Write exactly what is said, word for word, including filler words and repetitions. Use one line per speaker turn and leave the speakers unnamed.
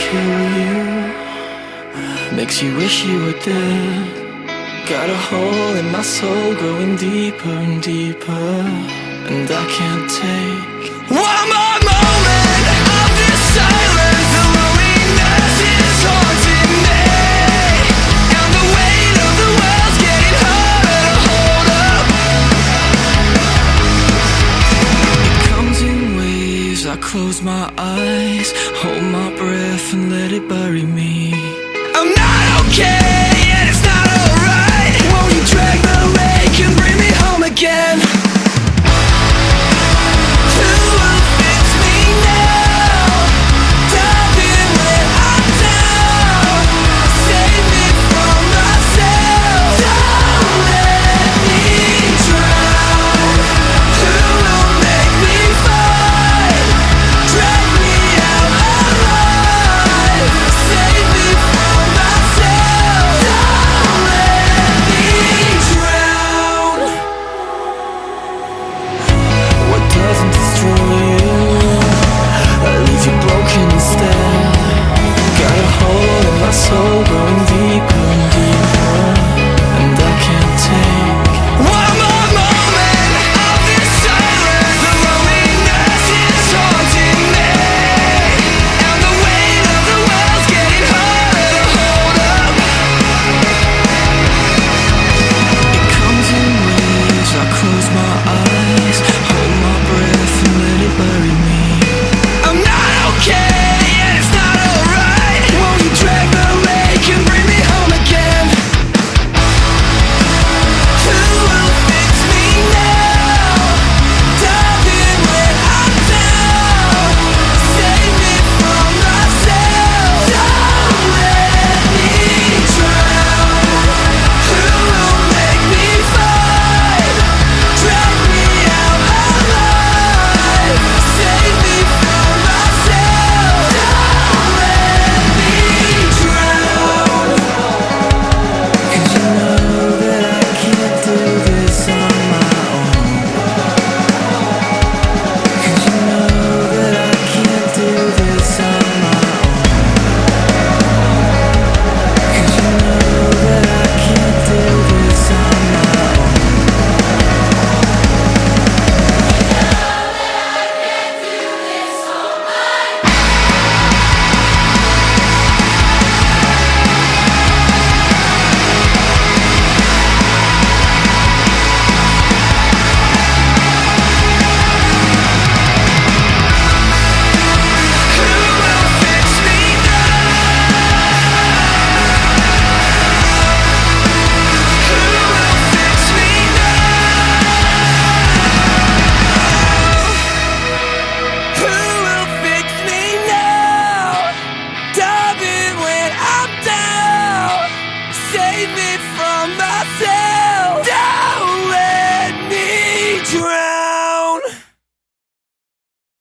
kill you, makes you wish you were dead. Got a hole in my soul growing deeper and deeper, and I can't take one more moment of this silence. The loneliness is haunting me, and the weight of the world's getting harder to hold up. It comes in waves, I close my eyes, hold my breath and let it bury me. I'm not okay, and it's not alright. Won't you drag the lake and bring me home again? Who will fix me now? Dive in when I'm down, save me from myself. Don't let me drown. Who will make me fight? Drag me out alive, save me from myself. Don't let me drown. What doesn't destroy you leaves you broken instead. Got a hole in my soul growing deeper and deeper, and I can't take one more moment of this silence. The loneliness is haunting me, and the weight of the world's getting harder to hold up. It comes in waves, I close my eyes, hold my breath and let it bury me. I'm not okay, and it's not alright. Won't you drag the lake and bring me home again? Who will fix me now? Dive in when I'm down, save me from myself. Don't let me drown. Who will make me fight? Drag me out alive, save me from myself. Don't let me drown. 'Cause you know that I can't do this on my own. 'Cause you know that I can't do this on my own. 'Cause you know that I can't do this on my own. Who will fix me now? Who will fix me now? Who will fix me now? Dive in when I'm down, save me